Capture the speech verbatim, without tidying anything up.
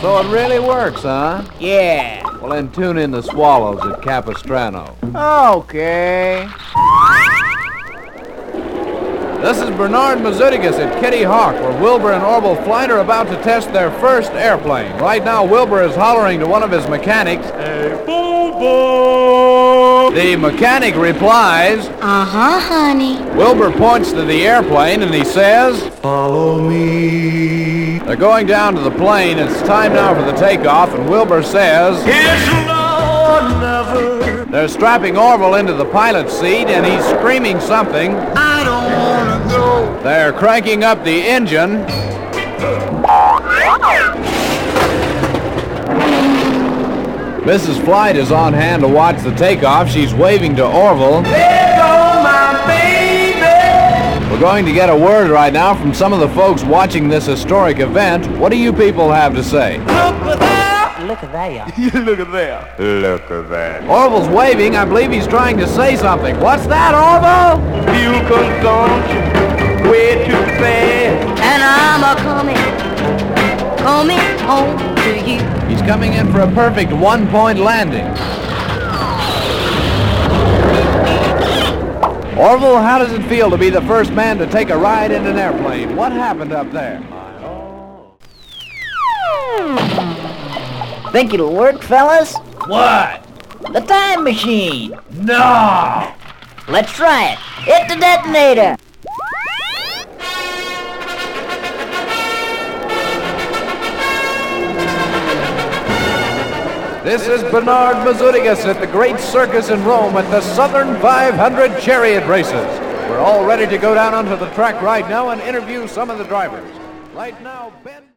So it really works, huh? Yeah. Well, then tune in the Swallows at Capistrano. Okay. This is Bernard Mazutigas at Kitty Hawk, where Wilbur and Orville Flight are about to test their first airplane. Right now, Wilbur is hollering to one of his mechanics. Hey, Bobo! The mechanic replies. Uh-huh, honey. Wilbur points to the airplane and he says, Follow me. They're going down to the plane. It's time now for the takeoff, and Wilbur says, It's now or never. They're strapping Orville into the pilot's seat, and he's screaming something. I don't wanna go. They're cranking up the engine. Missus Flight is on hand to watch the takeoff. She's waving to Orville. There go my baby. We're going to get a word right now from some of the folks watching this historic event. What do you people have to say? Look at that. Look at that. Look at that. Look at that. Orville's waving. I believe he's trying to say something. What's that, Orville? Fuel consumption way too fast. And I'm a-coming, coming home to you. He's coming in for a perfect one-point landing. Orville, how does it feel to be the first man to take a ride in an airplane? What happened up there? Think it'll work, fellas? What? The time machine. No. Let's try it. Hit the detonator. This is Bernard Mazutigas at the Great Circus in Rome at the Southern five hundred Chariot Races. We're all ready to go down onto the track right now and interview some of the drivers. Right now, Ben...